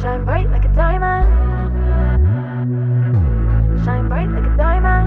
Shine bright like a diamond. Shine bright like a diamond.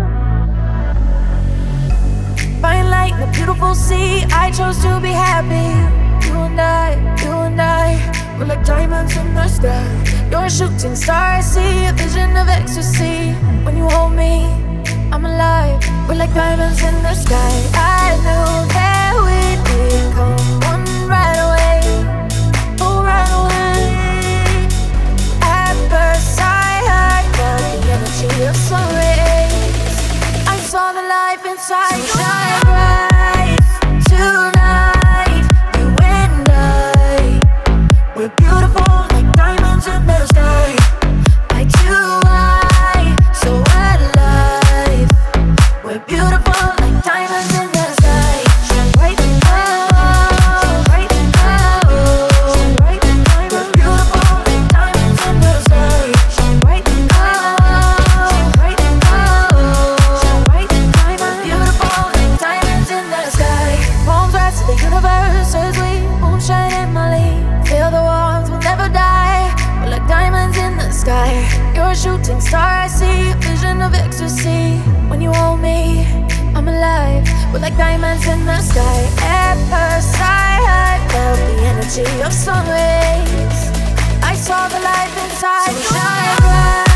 Fine light in a beautiful sea. I chose to be happy. You and I, we're like diamonds in the sky. You're a shooting star, I see a vision of ecstasy. When you hold me, I'm alive. We're like diamonds in the sky. I knew that we'd become one right away. Oh, right away. At first sight, I felt the energy of sun rays. I saw the life inside. Shine bright tonight, you and I. We're beautiful like diamonds in the sky. Eye to eye, so alive. We're beautiful like diamonds in the sky. Shine bright, oh, bright, oh. Shine bright, we're beautiful like diamonds in the sky. Shine bright, oh, bright, oh. Shine bright, diamonds, beautiful like diamonds in the sky. Palms rise to the universe as we moonshine and Molly. Feel the warmth, we'll never die. We're like diamonds in the sky. You're a shooting star, I see a vision of ecstasy. When you hold me, I'm alive. We're like diamonds in the sky. At first sight, I felt the energy of sun rays. I saw the life inside. So shine bright.